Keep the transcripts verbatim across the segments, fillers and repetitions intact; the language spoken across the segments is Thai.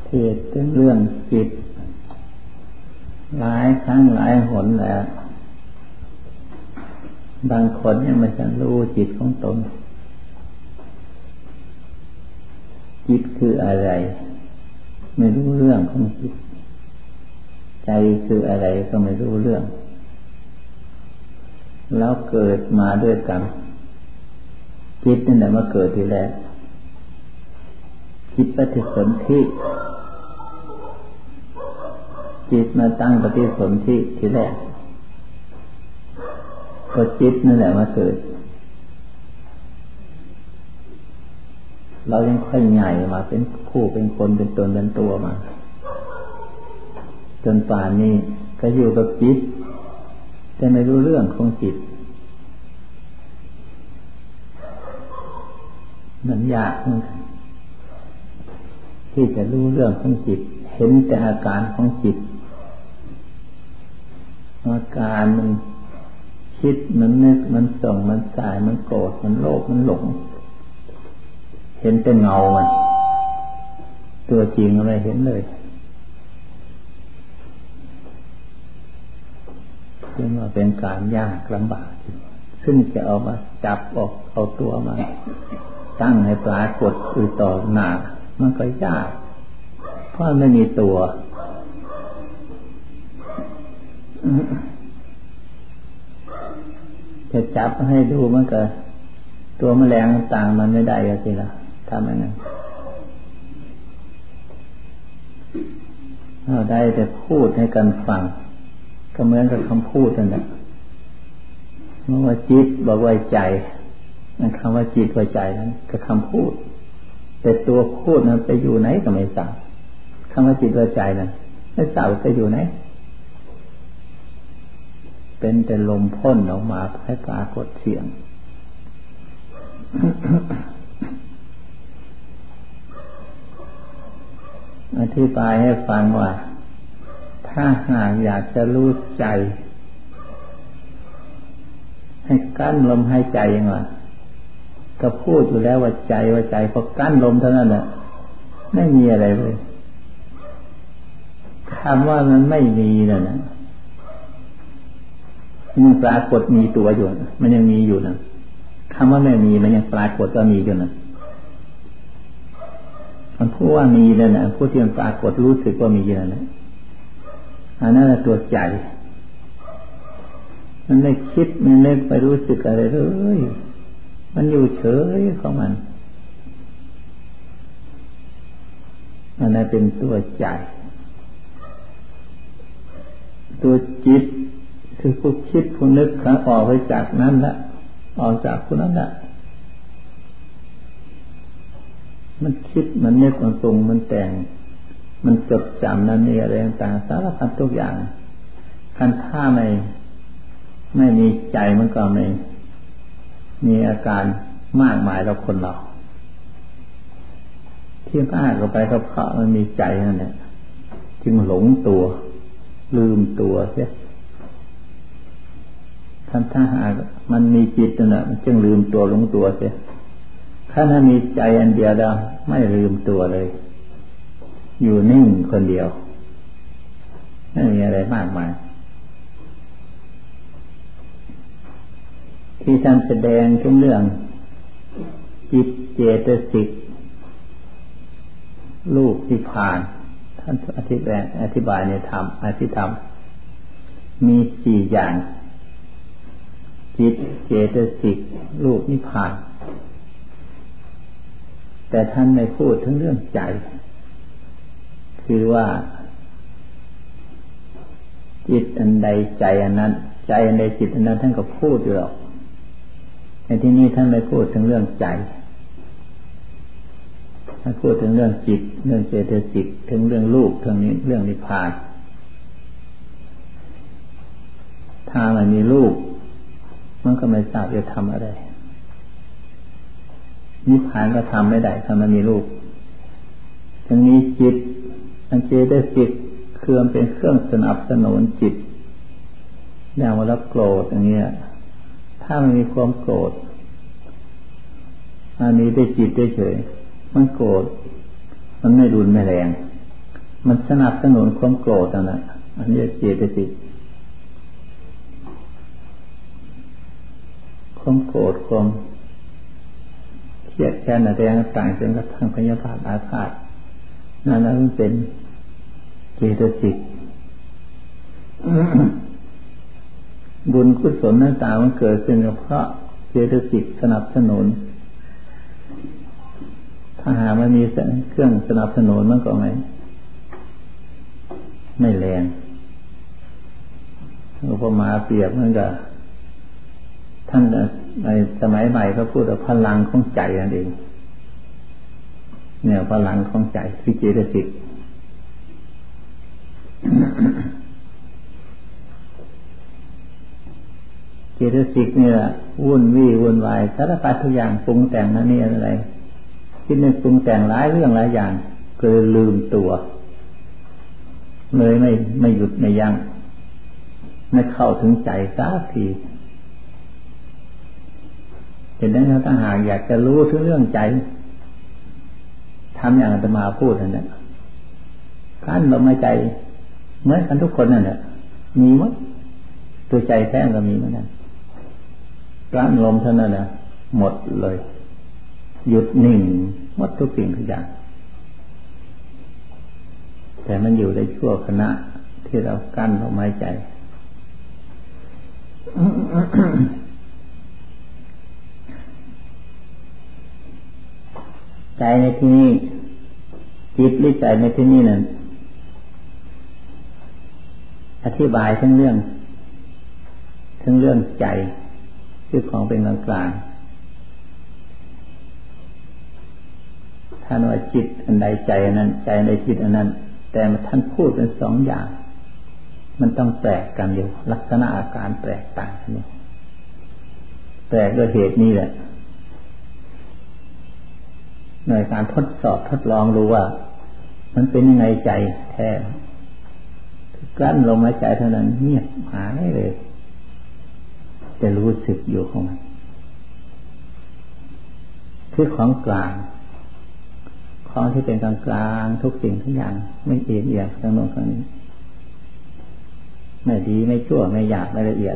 เทศน์เรื่องจิตหลายครั้งหลายหนแล้วบางคนยังไม่ทันรู้จิตของตนจิตคืออะไรไม่รู้เรื่องของจิตใจคืออะไรก็ไม่รู้เรื่องแล้วเกิดมาด้วยกันจิตนั่นแหละมาเกิดทีแรกจิตปฏิสนธิจิตมาตั้งปฏิสนธิทีแรกก็จิตนั่นแหละมาเกิดเรายังค่อยใหญ่มาเป็นผู้เป็นคนเป็นตนเป็นตัวมาจนป่านนี้ก็อยู่กับจิตแต่ไม่รู้เรื่องของจิตมันยากเหมือนกันที่จะรู้เรื่องของจิตเห็นแต่อาการของจิตอาการมันคิดมันนึกมันส่งมันสายมันโกรธมันโลภมันหลงเห็นแต่เงามันตัวจริงอะไรเห็นเลยซึ่งว่าเป็นการยากลำบากซึ่งจะเอามาจับออกเอาตัวมาตั้งให้ปรากฏอยู่ต่อหน้ามันก็ยากเพราะไม่มีตัวจะจับให้ดูมันก็ตัวแมลงต่างมันไม่ได้สิล่ะทำอย่างนั้นเราได้แต่พูดให้กันฟังก็เหมือนกับคำพูดนั่นแหละเมื่อว่าจิตบอกว่าใจนั่นคำว่าจิตว่าใจนั้นก็คำพูดแต่ตัวพูดนั้นไปอยู่ไหนก็ไม่ทราบคำว่าจิตว่าใจนั้นไม่ทราบไปอยู่ไหนเป็นแต่ลมพ่นออกมาให้ปรากฏเสียง อธิบายให้ฟังว่าถ้าหากอยากจะรู้ใจให้กั้นลมหายใจยังไงก็พูดอยู่แล้วว่าใจว่าใจพอกั้นลมเท่านั้นแหละไม่มีอะไรเลยคำว่ามันไม่มีนั่นนะมันปรากฏมีตัวอยู่มันยังมีอยู่นะคำว่าไม่มีมันยังปรากฏว่ามีอยู่นะมันพูดว่ามีนั่นนะพูดที่มันปรากฏรู้สึกว่ามีอยู่นั่นนะอันนั้นแหละตัวใจมันไม่คิดไม่นึกไปรู้สึกอะไรเลยมันอยู่เฉยของมันอันนั้นเป็นตัวใจตัวจิตคือผู้คิดผู้นึกขาออกไปจากนั้นละออกจากผู้นั้นละมันคิดมันนึกมันปรุงมันแต่งมันจดจำนั่นนี่อะไรต่างๆสารพัดทุกอย่างคันถ้าไม่ไม่มีใจมันก็ไม่มีอาการมากมายเราคนเราที่มากก็ไปเพราะมันมีใจนั่นแหละจึงหลงตัวลืมตัวเสียท่านถ้าหากมันมีจิตนั่นแหละมันจึงลืมตัวหลงตัวเสียถ้ามันมีใจอันเดียวแล้วไม่ลืมตัวเลยอยู่นิ่งคนเดียวไม่มีอะไรมากมายที่ท่านแสดงถึงเรื่องจิตเจตสิกรูปนิพพานท่านอธิบายอธิบายในธรรมอธิธรรมมีสี่อย่างจิตเจตสิกรูปนิพพานแต่ท่านไม่พูดถึงเรื่องใจคือว่าจิตอันใดใจอันนั้นใจอันใดจิตอันนั้นท่านก็พูดอยู่หรอกในที่นี้ท่านไม่พูดถึงเรื่องใจท่านพูดถึงเรื่องจิตเรื่องเจตสิกถึงเรื่องรูปถึงนี้เรื่องนิพพานถ้ามันมีรูปมันก็ไม่ทราบจะทำอะไรนิพพานก็ทำไม่ได้ถ้ามันมีรูปถึงนี้จิตอันเจตสิกคือมันเป็นเครื่องสนับสนุนจิตอย่างว่าเราโกรธอย่างเงี้ยถ้ามันมีความโกรธอันนี้ได้จิตได้เฉยมันโกรธมันไม่รุนไม่แรงมันสนับสนุนความโกรธนั่นแหละอันนี้เจตสิกความโกรธความเครียดแค้นอะไรต่างๆจนกระทั่งพยาบาทอาฆาตนั่นนั้นเป็นเจตสิกบุญกุศลต่างๆมันเกิดขึ้นเพราะเจตสิกสนับสนุนถ้าหาไม่มีเครื่องสนับสนุนมันก็ไม่ไม่แรงอุปมาเปรียบมันก็ท่านในสมัยใหม่เขาพูดว่าพลังของใจนั่นเองเนี่ยพลังของใจคือเจตสิกเจตสิกเนี่ยวุ่นวี่วุ่นวายสารพัดทุกอย่างปรุงแต่งนั่นนี่อะไรคิดนึกปรุงแต่งหลายเรื่องหลายอย่างเกิดลืมตัวเลยไม่ไม่หยุดไม่ยั้งไม่เข้าถึงใจสักทีเห็นไหมครับถ้าหากอยากจะรู้ถึงเรื่องใจทำอย่างอาตมาพูดนั่นแหละการลมหายใจเหมือนกันทุกคนนั่นแหละมีมั้ยตัวใจแท้ก็มีเหมือนกันการลมเท่านั้นแหละหมดเลยหยุดนิ่งหมดทุกสิ่งทุกอย่างแต่มันอยู่ในชั่วขณะที่เรากั้นลมหายใจใจในที่นี้จิตหรือใจในที่นี้นั่นอธิบายทั้งเรื่องทั้งเรื่องใจคือของเป็นกลางๆท่านว่าจิตอันใดใจอันนั้นใจในจิตอันนั้นแต่ท่านพูดเป็นสองอย่างมันต้องแปลกกันอยู่ลักษณะอาการแปลกต่างกันอยู่แปลกด้วยเหตุนี้แหละในการทดสอบทดลองรู้ว่ามันเป็นยังไงใจแท้กลั้นลมหายใจเท่านั้นเงียบหายเลยจะรู้สึกอยู่ของมันคือของกลางของที่เป็นกลางกลางทุกสิ่งทุกอย่างไม่เอียงเอียงทั้งโน้นทั้งนี้ไม่ดีไม่ชั่วไม่หยาบไม่ละเอียด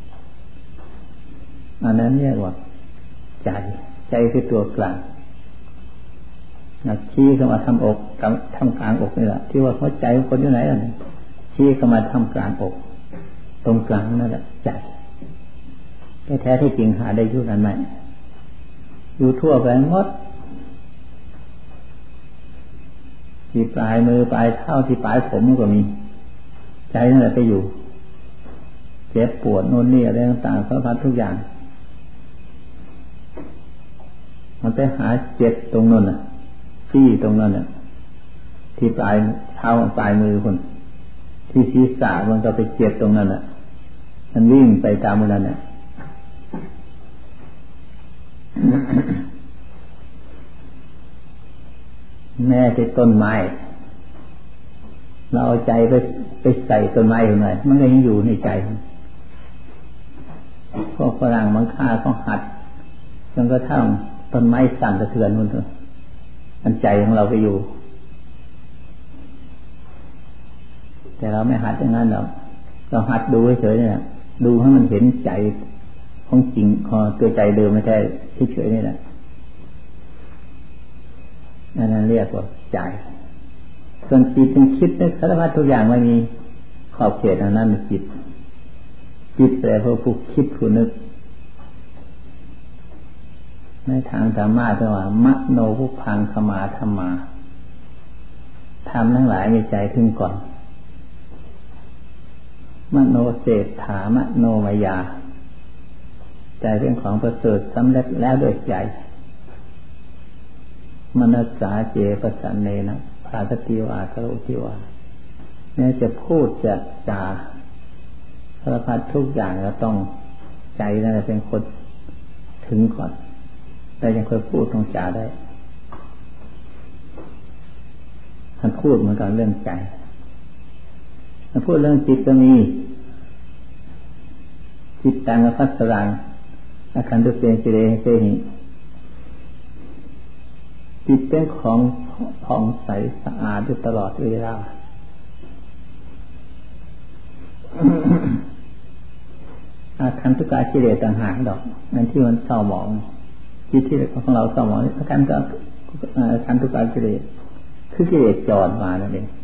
อันนั้นเรียกว่าใจใจคือตัวกลางนักชี้เข้ามาทำอกทำกลางอกนี่แหละที่ว่าหัวใจคนอยู่ไหนล่ะชี้เข้ามาทำกลางอกตรงกลางนั่นแหละใจแต่แท้ที่จริงหาได้อยู่นั้นไหมอยู่ทั่วไปหมดที่ปลายมือปลายเท้าที่ปลายผมก็มีใจนั่นแหละไปอยู่เจ็บปวดโน่นนี่อะไรต่างๆสารพัดทุกอย่างมันไปหาเจ็บตรงนั้นน่ะที่ตรงนั้นน่ะที่ปลายเท้าปลายมือคนที่ศีรษะมันก็ไปเจ็บตรงนั้นน่ะมันวิ่งไปตามมันน่ะแม่ที่ต้นไม้เราเอาใจไปไปใส่ต้นไม้อยู่หน่อยมันก็ยังอยู่ในใจพวกฝรั่งมังค่าต้องหัดจนกระทั่งต้นไม้สั่นสะเทือนมันเลยมันใจของเราไปอยู่แต่เราไม่หัดอย่างนั้นหรอกเราหัดดูเฉยๆเนี่ยดูให้มันเห็นใจของจริงของตัวใจเดิมไม่ใช่เฉยๆนี่แหละนั่นเรียกว่าใจส่วนจิตเป็นคิดนึกสารพัดทุกอย่างไม่มีขอบเขตอันนั้นเป็นจิตจิตแปลว่าผู้คิดผู้นึกในทางธรรมะเรียกว่ามโนภุพังขมาธรรมาทำทั้งหลายมีใจขึ้นก่อนมโนเศรษฐามโนมายาใจเป็นของประเสริฐสำเร็จแล้วด้วยใจมนัสสาเจปสันเนนะภาสติวาทะโรทิวาเนี่ยจะพูดจะจาสารพัดทุกอย่างเราต้องใจนั่นแหละเป็นคนถึงก่อนแต่ยังเคยพูดต้องจาได้ท่านพูดเหมือนกันเรื่องใจท่านพูดเรื่องจิตก็มีจิตตังอภัสสรังอาคันตุเตสิเรเสหิจิตเป็นของผ่องใสสะอาดอยู่ตลอดเวลาอาคันตุกากิเลสต่างหากดอกนั่นที่มันเศร้าหมองจิตที่ของเราเศร้าหมองอาการก็อาคันตุกากิเลสคือกิเลสจรมานั่นเอง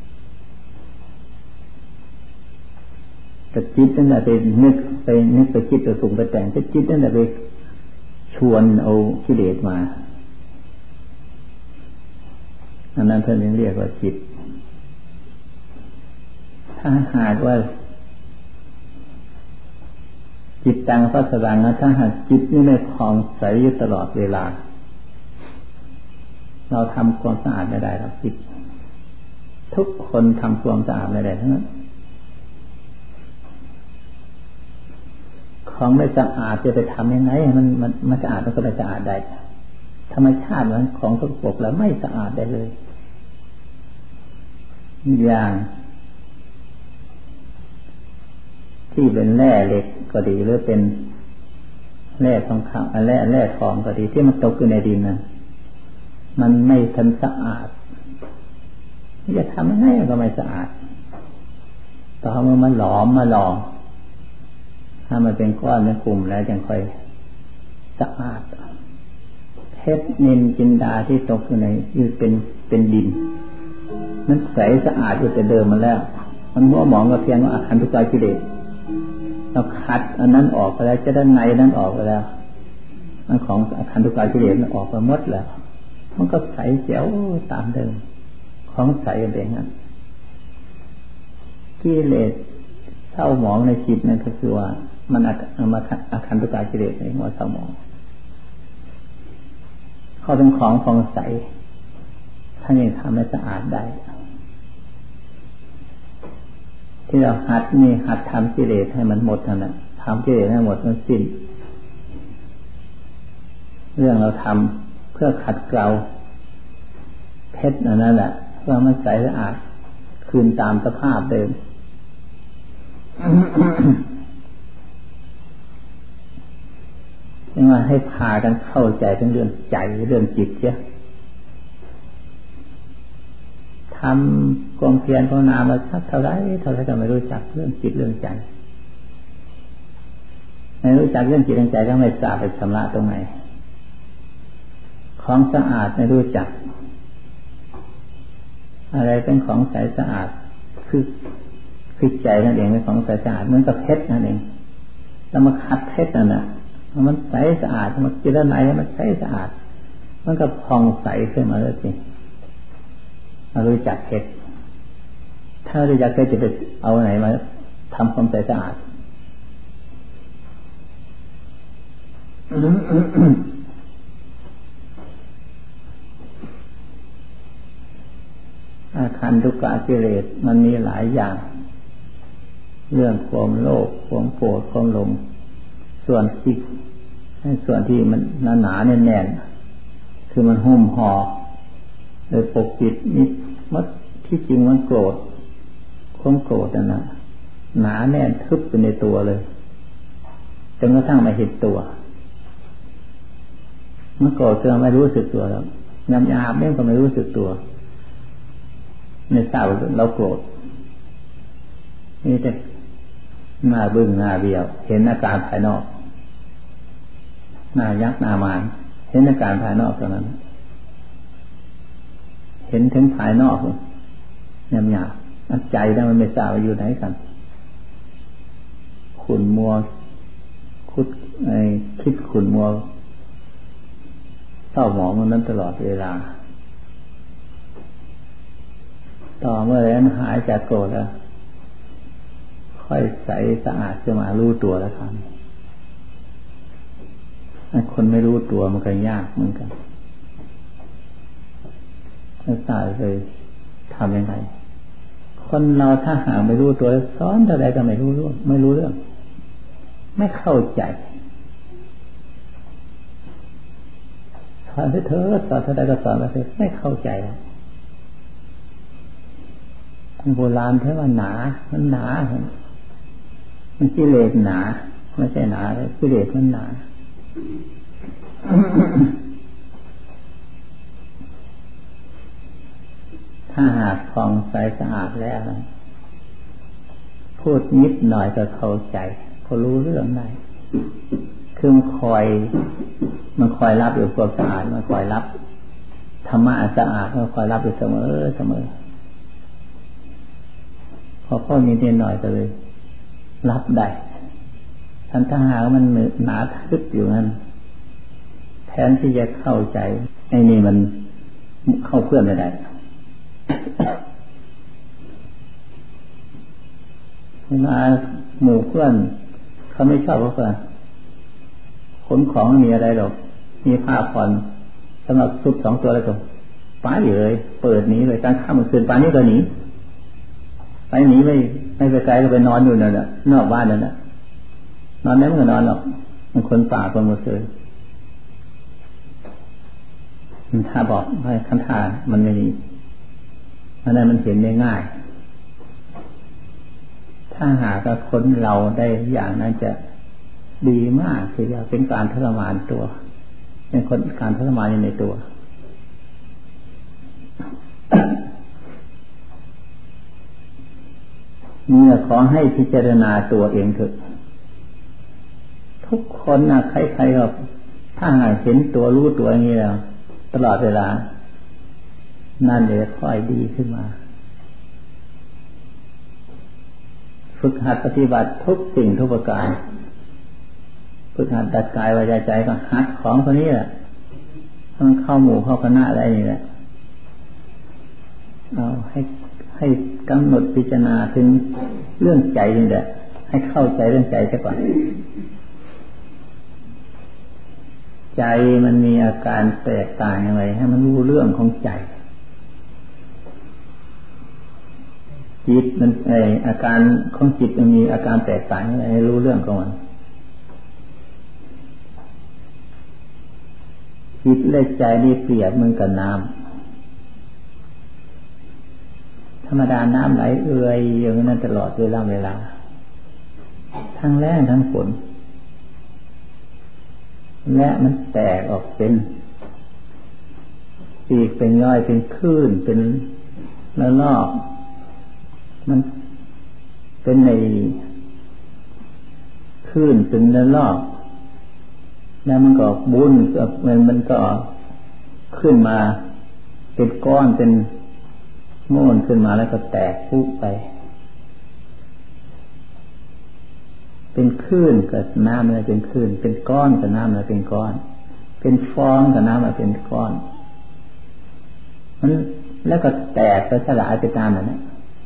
แต่จิตนั่นแหละไปนึกไปนึกไปคิดไปปรุงไปแต่งแต่จิตนั่นแหละไปชวนเอากิเลสมาอันนั้นท่านเรียกว่าจิตถ้าหากว่าจิตตังพัสดังนะถ้าหากจิตนี่ไม่คลองใสอยู่ตลอดเวลาเราทำความสะอาดไม่ได้หรอกจิตทุกคนทำความสะอาดไม่ได้ทั้งนั้นของไม่สะอาดจะไปทำยังไงมันมันมันสะอาดมันก็ไม่สะอาดได้ธรรมชาติมันของสกปรกแล้วไม่สะอาดได้เลยอย่างที่เป็นแร่เหล็กก็ดีหรือเป็นแร่ทองคำแร่แร่ทองก็ดีที่มันตกอยู่ในดินนะมันไม่ทันสะอาดจะทำยังไงก็ไม่สะอาดต่อเมื่อมันหลอมมาหลอมถ้ามันเป็นก้อนเป็นกลุ่มแล้วจึงค่อยสะอาดเพชรนิลจินดาที่ตกอยู่ในอยู่เป็นเป็นดินมันใสสะอาดอยู่แต่เดิมมาแล้วมันมัวหมองก็เพียงว่าอาคันตุกากิเลสเราคัดอันนั้นออกไปแล้วจะได้ไงนั้นออกไปแล้วมันของอาคันตุกากิเลสมันออกไปหมดแล้วมันก็ใสแจ๋วตามเดิมของใสเองนั้นกิเลสเศร้าหมองในจิตนั่นก็คือว่ามันเอามาอาคันตุกากิเลสในหัวเศร้าหมองเขาเป็นของฟองใสท่านยังทำให้สะอาดได้ที่เราหัดนี่หัดทำกิเลสให้มันหมดนั่นแหละทำกิเลสให้หมดมันสิ้นเรื่องเราทำเพื่อขัดเกลาเพชรนั่นแหละเพื่อมันใสสะอาดคืนตามสภาพเดิม นี่ว่าให้พากันเข้าใจทั้งเรื่องใจเรื่องจิตเสียทำความเพียรภาวนามาสักเท่าไรเท่าไรก็ไม่รู้จักเรื่องจิตเรื่องใจไม่รู้จักเรื่องจิตเรื่องใจก็ไม่ทราบไปชำระตรงไหนของสะอาดไม่รู้จักอะไรเป็นของใสสะอาดคือคือใจนั่นเองเป็นของใสสะอาดเหมือนกับเพชรนั่นเองแล้วมาคัดเพชรนั่นน่ะมันใสสะอาดมันจิตไหนมันใสสะอาดมันก็พองใสขึ้นมาเลยสิมารู้จักเพชรถ้ารู้จักเพชรจะไปเอาไหนมาทำความใสสะอาด อาคันตุกะกิเลสมันมีหลายอย่างเรื่องความโลภความโกรธความหลงส่วนที่ส่วนที่มันหนาๆแน่นๆคือมันหุ้มห่อโดยปกปิดนิดมัดที่จริงมันโกรธความโกรธนั่นน่ะหนาแน่นทึบอยู่ในตัวเลยจนกระทั่งไม่เห็นตัวเมื่อโกรธคือไม่รู้สึกตัวแล้วยำยาบเนี่ยก็ไม่รู้สึกตัวในเศร้าเราโกรธนี่แต่หน้าบึ้งหน้าเบี้ยวเห็นอาการภายนอกหน้ายักษ์หน้ามารเห็นอาการภายนอกเท่านั้นเห็นถึงภายนอกยำยาบใจแล้วมันไม่ทราบว่าอยู่ไหนกันขุ่นมัวคุดไอ้คิดขุ่นมัวเศร้าหมองมันนั้นตลอดเวลาต่อเมื่อนั้นหายจากโกรธแล้วค่อยใสสะอาดจะมารู้ตัวแล้วครับคนไม่รู้ตัวมันก็ยากเหมือนกันถ้าสายเลยทำยังไงคนเราถ้าหาไม่รู้ตัวสอนเท่าไรก็ไม่รู้เรื่องไม่รู้เรื่องไม่เข้าใจสอนไปเถอะสอนเท่าไรก็สอนไปเถอะไม่เข้าใจโบราณเท่าว่าหนามันหนามันกิเลสหนาไม่ใช่หนาเลยกิเลสมันหนาถ้าหากผ่องใสสะอาดแล้วผพูดนิดหน่อยก็เข้าใจพอรู้เรื่องได้คือมันคอยมันคอยรับอยู่ความสะอาดมันคอยรับธรรมะสะอาดมันคอยรับอยู่เสมอเสมอพอข้อนี้นิดหน่อยก็เลยรับได้ทันถ้าหากมันหนาทึบอยู่นั้นแทนที่จะเข้าใจไอ้นี่มันเข้าเพื่อนไม่ได้มาหมู่เพื่อนเขาไม่ชอบเพราะขนของมีอะไรหรอกมีผ้าผ่อนสำหรับซุปสองตัวแล้วก็ป้าอยู่เลยเปิดหนีเลยการข้ามคืนป้านี่ก็หนีไปหนีไม่ไม่ไปไกลก็ไปนอนอยู่นั่นแหละนอกบ้านนั่นแหละนอนแล้วมันก็นอนหรอกมันคนป่าคนมุสลิมถ้าบอกให้คันท่ามันไม่มีอันนั้นมันเห็นได้ง่ายถ้าหากว่าคนเราได้อย่างนั้นจะดีมากคือจะเป็นการทรมานตัวเป็นคนการทรมานอยู่ในตัวเนี่ยขอให้พิจารณาตัวเองเถอะทุกคนนะใครๆก็ถ้าหากเห็นตัวรู้ตัวอย่างนี้แล้วตลอดเวลานั่นเลยค่อยดีขึ้นมาฝึกหัดปฏิบัติทุกสิ่งทุกประการฝึกหัดดัดกายวาจาใจก็หัดของคนนี้แหละถ้ามันเข้าหมู่เข้าคณะอะไรนี่แหละเอาให้ให้กำหนดพิจารณาถึงเรื่องใจนี่แหละให้เข้าใจเรื่องใจซะก่อนใจมันมีอาการแตกต่างอย่างไรให้มันรู้เรื่องของใจจิตมันไออาการของจิตมันมีอาการแตกต่างอย่างไรให้รู้เรื่องของมันจิตและใจนี่เปรียบเหมือนกับน้ำธรรมดาน้ำไหลเอื่อยอย่างนั้นตลอดเวลาเวลาทั้งแล้งทั้งฝนและมันแตกออกเป็นปีกเป็นย่อยเป็นคลื่นเป็นระลอกมันเป็นในคลื่นเป็นระลอกแล้วมันก็บุญมันมันก็ขึ้นมาเป็นก้อนเป็นโม่นขึ้นมาแล้วก็แตกพุไปเป็นคลื่นกับน้ำอะไรเป็นคลื่นเป็นก้อนกับน้ำอะไรเป็นก้อนเป็นฟองกับน้ำอะไรเป็นก้อนมันแล้วก็แตกไปสลายไปตามนั้นนะ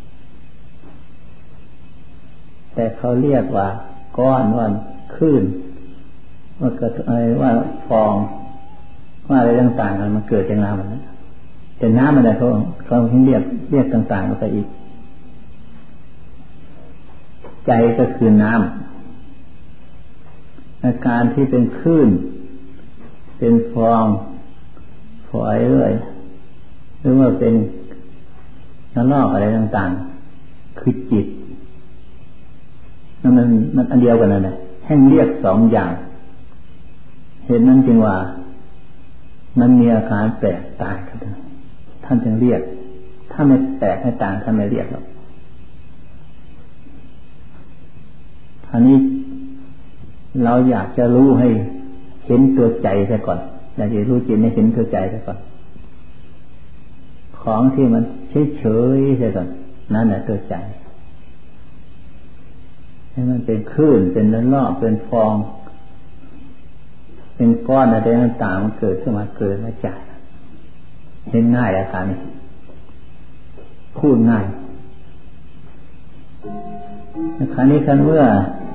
แต่เขาเรียกว่าก้อนว่าคลื่นว่าเกิดอะไรว่าฟองว่าอะไรต่างๆมันเกิดจากน้ำมันนะแต่น้ำมันอะไรเขาเขาเรียกเรียกต่างๆไปอีกใจก็คือน้ำอาการที่เป็นคลื่นเป็นฟองฝอยเรื่อยหรือว่าเป็นน้ำลอกอะไรต่างๆคือจิตนั่นมันมันอันเดียวกันนั่นแหละให้เรียกสองอย่างเหตุนั้นจึงว่ามันมีอาการแตกต่างกันท่านจึงเรียกถ้าไม่แตกไม่ต่างท่านไม่เรียกหรอกอันนี้เราอยากจะรู้ให้เห็นตัวใจซะก่อนอยากจะรู้จิตให้เห็นตัวใจซะก่อนของที่มันเฉยๆซะก่อนนั่นแหละตัวใจให้มันเป็นคลื่นเป็นระลอกเป็นฟองเป็นก้อนอะไรต่างๆมันเกิดขึ้นมาเกิดมาจากเห็นง่ายอาการนี้พูดง่ายคราวนี้คันเมื่อ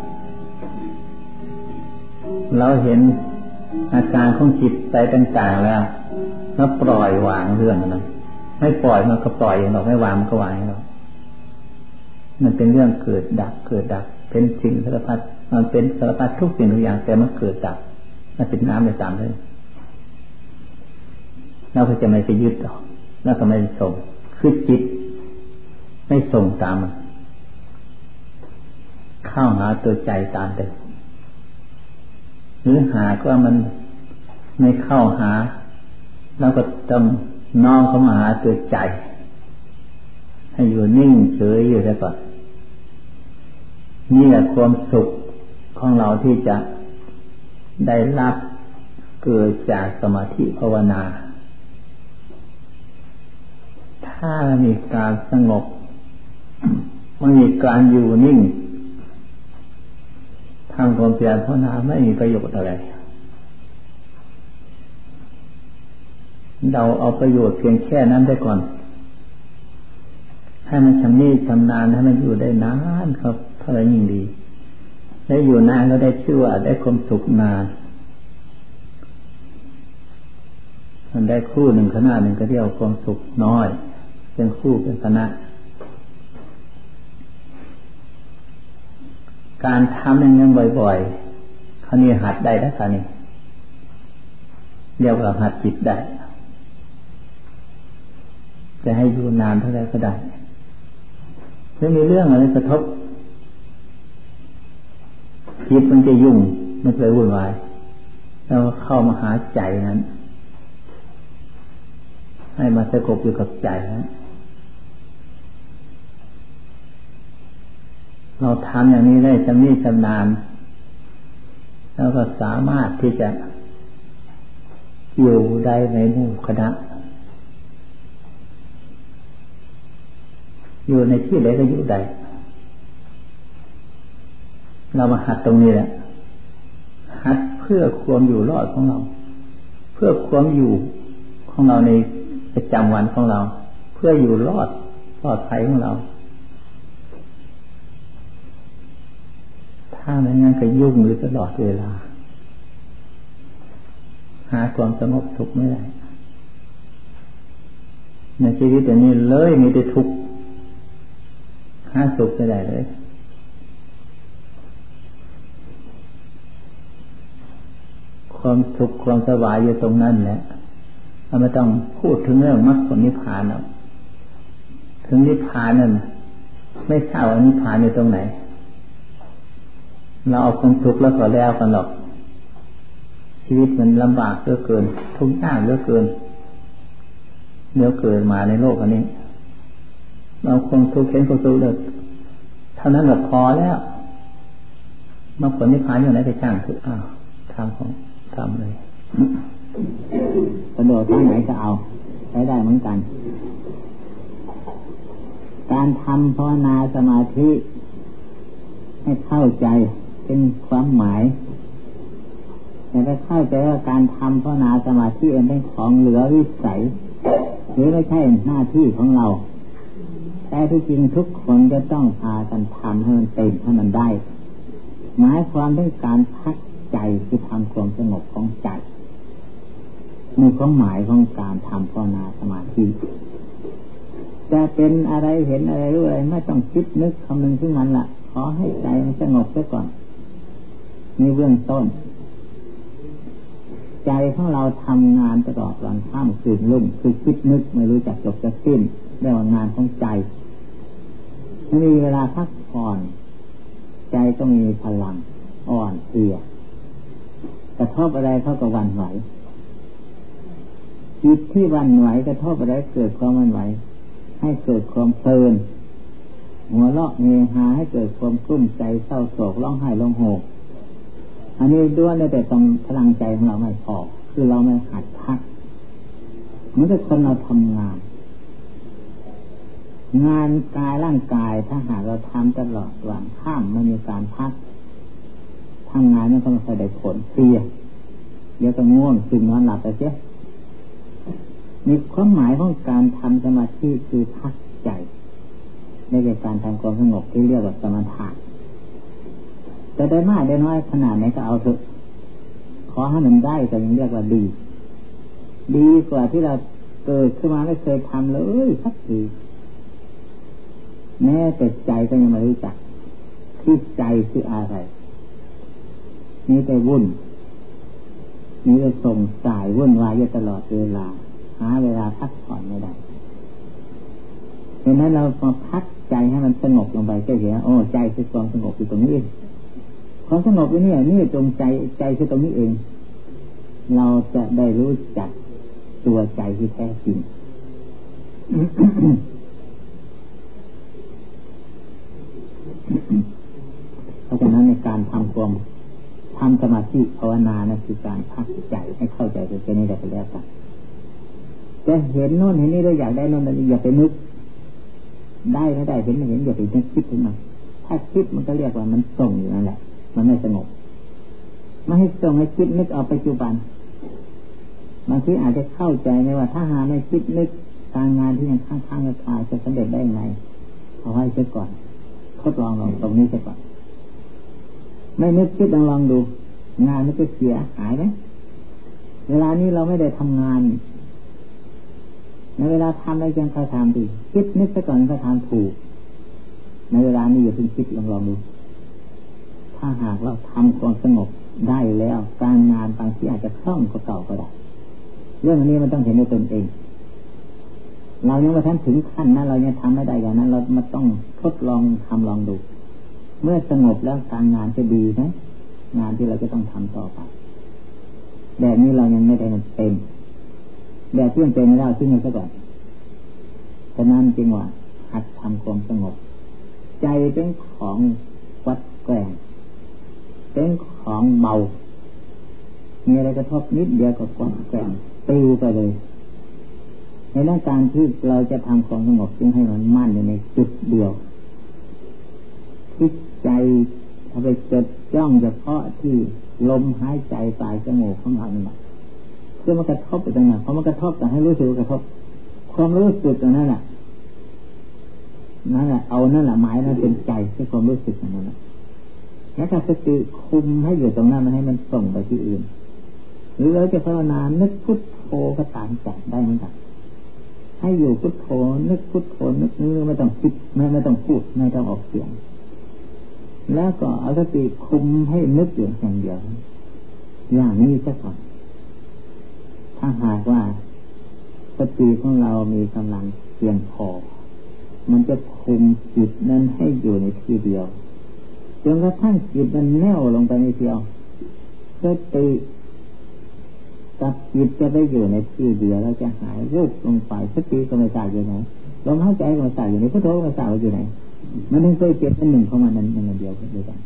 เราเห็นอาการของจิตใจต่างๆแล้วแล้วปล่อยวางเรื่องนั้นไม่ปล่อยมันก็ปล่อยอย่างเราไม่วางมันก็วางอย่างเรามันเป็นเรื่องเกิดดับเกิดดับเป็นสิ่งสารพัดมันเป็นสารพัดทุกสิ่งทุกอย่างแต่มันเกิดดับมันเป็นน้ำในตามเลยเราก็จะไม่ไปยึดหรอกแล้วก็ไม่ส่งคือจิตไม่ส่งตามมันเข้าหาตัวใจตามเดิมหรือหากว่ามันไม่เข้าหาเราก็ต้องน้อมเข้ามาหาตัวใจให้อยู่นิ่งเฉยอยู่แล้วก่อนนี่แหละความสุขของเราที่จะได้รับเกิดจากสมาธิภาวนาถ้ามีการสงบไม่มีการอยู่นิ่งทำความเพียรภาวนาไม่มีประโยชน์อะไรเราเอาประโยชน์เพียงแค่นั้นได้ก่อนให้มันชำนิชำนาญให้มันอยู่ได้นานครับเท่าไรยิ่งดีได้อยู่นานก็ได้ชื่อว่าได้ความสุขนานมันได้คู่หนึ่งขณะหนึ่งก็เรียกว่าความสุขน้อยเป็นคู่เป็นคณะการทำอย่างนี้บ่อยๆเขานี่หัดได้แล้วค่ะนี่เรียกว่าหัดจิตได้จะให้อยู่นานเท่าไรก็ได้ไม่มีเรื่องอะไรกระทบจิตมันจะยุ่งไม่เคยวุ่นวายแล้วเข้ามาหาใจนั้นให้มาสงบอยู่กับใจนะเราทำอย่างนี้ได้ชำนิชำนาญแล้วก็สามารถที่จะอยู่ได้ในหมู่คณะอยู่ในที่ไหนก็อยู่ได้เรามาหัดตรงนี้แหละหัดเพื่อความอยู่รอดของเราเพื่อความอยู่ของเราในประจำวันของเราเพื่ออยู่รอดปลอดภัยของเราถ้าไม่งั้นก็ยุ่งอยู่ตลอดเวลาหาความสงบสุขไม่ได้ในชีวิตอย่างนี้เลยมีแต่ทุกข์หาสุขไม่ได้เลยความสุขความสบายอยู่ตรงนั้นแหละเราไม่ต้องพูดถึงเรื่องมรรคผลนิพพานหรอกถึงนิพพานนั่นไม่ทราบว่านิพพานอยู่ตรงไหนเราเอาความสุขแล้วก็แล้วกันหรอกชีวิตมันลำบากเหลือเกินทุกข์ยากเหลือเกินเดี๋ยวเกิดมาในโลกอันนี้เราคงทุกข์เห็นความสุขเลยเท่านั้นก็พอแล้วมรรคผลนิพพานอยู่ไหนไปจ้างคืออ้าวทำของทำเลยกระโดดทางไหนก็เอาใช้ได้เหมือนกันการทำภาวนาสมาธิให้เข้าใจเป็นความหมายแต่ถ้าเข้าใจว่าการทำภาวนาสมาธิเป็นของเหลือวิสัยหรือไม่ใช่หน้าที่ของเราแต่ที่จริงทุกคนจะต้องพากันทำให้มันเต็มให้มันได้หมายความถึงการพักใจคือทำความสงบของใจมีความหมายของการทำภาวนาสมาธิจะเป็นอะไรเห็นอะไรรู้อะไรไม่ต้องคิดนึกคำนึงถึงมันละขอให้ใจมันสงบซะก่อนนี่เบื้องต้นใจของเราทำงานตลอดวันค่ำคืนรุ่งคือคิดนึกไม่รู้จักจบจักสิ้นเรียกว่างานของใจไม่มีเวลาพักผ่อนใจก็มีพลังอ่อนเพลียกระทบอะไรเขาก็หวั่นไหวจิตที่หวั่นไหวกระทบอะไรเกิดความหวั่นไหวให้เกิดความเพลินหัวเราะเฮฮาให้เกิดความกลุ้มใจเศร้าโศกร้องไห้ร้องโหอันนี้ด้วนแต่ต้องพลังใจของเราไม่พอคือเราไม่หัดพักเหมือนกับคนเราทำงานงานกายร่างกายถ้าหากเราทำตลอดวันข้ามไม่มีการพักทำงานนั้นก็ไม่ค่อยได้ผลเพลียเดี๋ยวก็ง่วงซึมนอนหลับไปเสียมีความหมายของการทำสมาธิคือพักใจในการทำความสงบที่เรียกว่าสมถะจะได้มากได้น้อยขนาดไหนก็เอาเถอะขอให้มันได้ก็ยังเรียกว่าดีดีกว่าที่เราเกิดขึ้นมาไม่เคยทำเลยสักทีแม้แต่ใจก็ยังไม่รู้จักที่ใจคืออะไรนี่แต่วุ่นนี่แต่ส่งสายวุ่นวายอยู่ตลอดเวลาหาเวลาพักผ่อนไม่ได้เพราะนั้นเรามาพักใจให้มันสงบลงไปก็เห็นโอ้ใจคือความสงบอยู่ตรงนี้เองความสงบอยู่นี่นี่ตรงใจใจคือตรงนี้เองเราจะได้รู้จักตัวใจที่แท้จริงการทำความทำสมาธิภาวนานะคือการพักใจให้เข้าใจตัวเองนี่แหละไปแล้วกันจะเห็นโน่นเห็นนี่เราอยากได้โน่นอย่าไปนึกได้ไม่ได้เห็นไม่เห็นอย่าไปนึกคิดถึงมันถ้าคิดมันก็เรียกว่ามันส่งอยู่นั่นแหละมันไม่สงบไม่ให้ส่งให้คิดนึกเอาปัจจุบันบางทีอาจจะเข้าใจไหมว่าถ้าหาไม่คิดนึกการงานที่ยังค้างๆคาจะสำเร็จได้ไงเอาไว้เสียก่อนทดลองลองตรงนี้เสียก่อนไม่นึกคิดลองลองดูงานมันจะเสียหายไหมเวลานี้เราไม่ได้ทำงานในเวลาทำอะไรยังค่อยทำดีคิดนึกซะก่อนค่อยทำถูกในเวลานี้อย่าเพิ่งคิดลองลองดูถ้าหากเราทำความสงบได้แล้วการงานบางทีอาจจะคล่องกว่าเก่าก็ได้เรื่องนี้มันต้องเห็นด้วยตนเองเรายังไม่ทันถึงขั้นนั้นเรายังทำไม่ได้อย่างนั้นเรามาต้องทดลองทำลองดูเมื่อสงบแล้วการงานจะดีไหมงานที่เราจะต้องทำต่อไปแบบนี้เรายังไม่ได้มันเต็มแบบที่มันเป็นไม่ได้ทิ้งมันซะก่อนฉะนั้นจึงว่าหัดทำความสงบใจเป็นของวัดแกว่งเป็นของเบามีอะไรกระทบนิดเดียวก็วัดแกว่งตีไปเลยในเรื่องการที่เราจะทำความสงบจึงให้มันมั่นอยู่ในจุดเดียวที่ใจเอาไปจดจ้องเฉพาะที่ลมหายใจปลายจมูกของเราเนี่ยเพื่อมันกระทบไปตรงนั้นพอมันกระทบแต่ให้รู้สึกกระทบความรู้สึกตรงนั้นแหละนั่นแหละเอานั่นแหละหมายนั้นเป็นใจที่ความรู้สึกนั้นแหละแล้วถ้าสติคุมให้อยู่ตรงนั้นไม่ให้มันส่งไปที่อื่นหรือเราจะภาวนานึกพุทโธก็ตามใจได้เหมือนกันให้อยู่พุทโธนึกพุทโธนึกนี้ไม่ต้องคิดไม่ไม่ต้องพูดไม่ต้องออกเสียงแล้วก็เอาสติคุมให้นึกอยู่อย่างเดียวอย่างนี้ซะก่อนถ้าหากว่าสติของเรามีกำลังเพียงพอมันจะคุมจิตนั้นให้อยู่ในที่เดียวจนกระทั่งจิตมันแน่วลงไปในเดียวสติกับจิตจะได้อยู่ในที่เดียวแล้วจะหายรูปลงไปสติก็ไม่ทราบอยู่ไหนลมหายใจก็ไม่ทราบอยู่ไหนพุทโธก็ไม่ทราบอยู่ไหนมันต้องเคยเก็บเป็นหนึ่งของมันนั้นอย่างเดียวด้วยกัน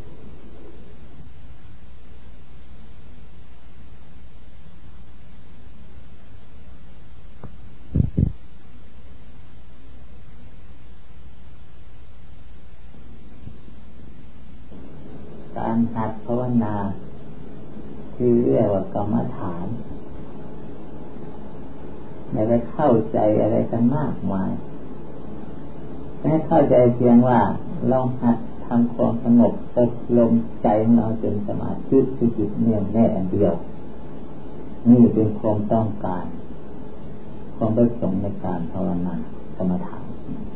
การหัดภาวนาที่เรียกว่ากรรมฐานไม่ได้เข้าใจอะไรกันมากมายให้เข้าใจเพียงว่าเราหัดทำความสงบอบรมใจของเราจนสมาธิที่จิตเนื่องแน่อันเดียวนี่เป็นความต้องการความประสงค์ในการภาวนากรรมฐาน